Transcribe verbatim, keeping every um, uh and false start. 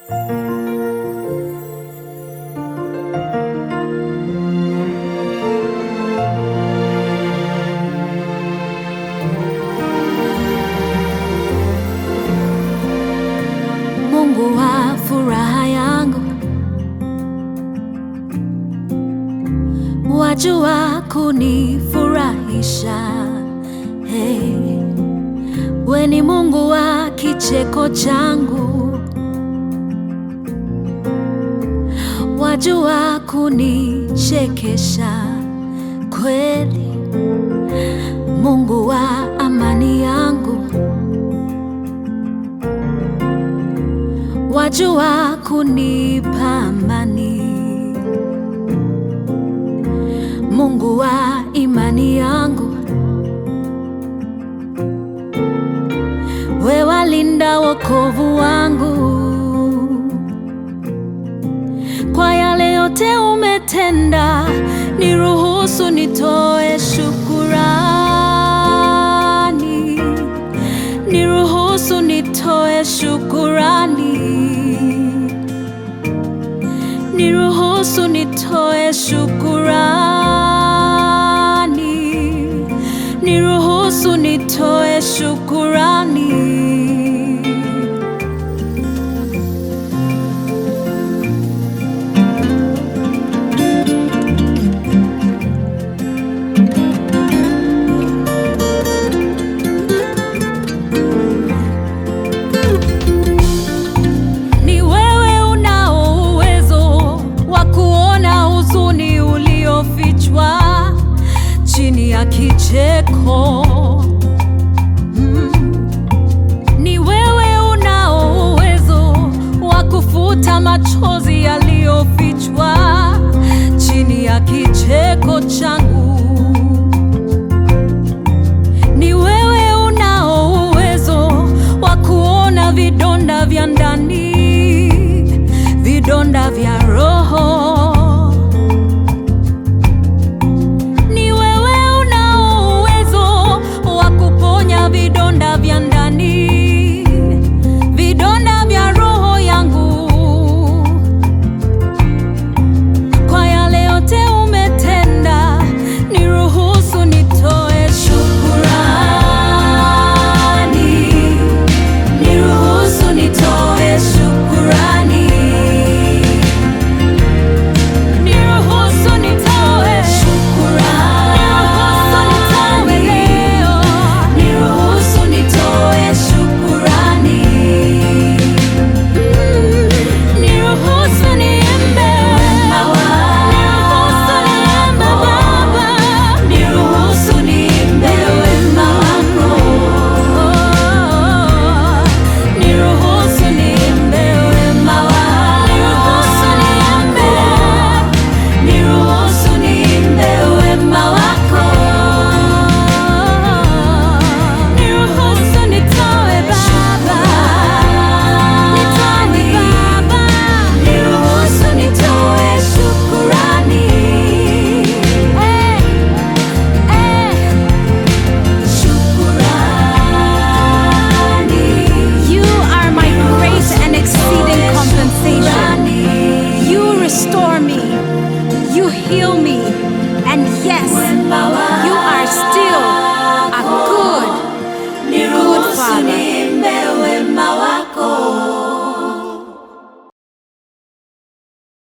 Mungu wa furaha yangu, wajua kunifurahisha. Hey, we ni Mungu wa kicheko changu, wajua kunichekesha kweli. Mungu wa amani yangu, wajua kunipa amani. Mungu wa imani yangu, we walinda wokovu wangu. Kwa yale yote umetenda, niruhusu nitoe shukurani, niruhusu nitoe shukurani, niruhusu nitoe shukurani, niruhusu nitoe shukurani. Ni wewe unao uwezo wa kuona huzuni uliofichwa chini ya kicheko. Mm. Ni wewe unao uwezo wa kufuta machozi yaliyofichwa chini ya kicheko changu.